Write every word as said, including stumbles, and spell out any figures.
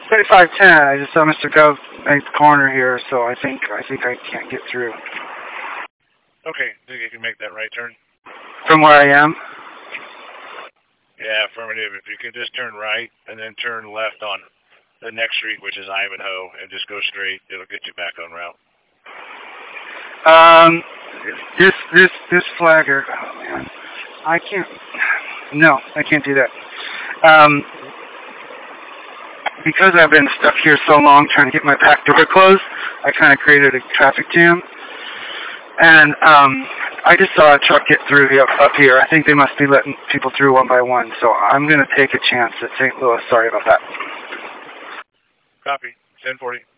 thirty-five ten. I just saw Mister Gov make the corner here, so I think I think I can't get through. Okay, think you can make that right turn? From where I am? Yeah, affirmative. If you can just turn right and then turn left on the next street, which is Ivanhoe, and just go straight, it'll get you back on route. Um, this this this flagger. Oh man, I can't. No, I can't do that. Um, because I've been stuck here so long trying to get my back door closed, I kind of created a traffic jam. And um, I just saw a truck get through up, up here. I think they must be letting people through one by one. So I'm going to take a chance at Saint Louis. Sorry about that. Copy. ten forty.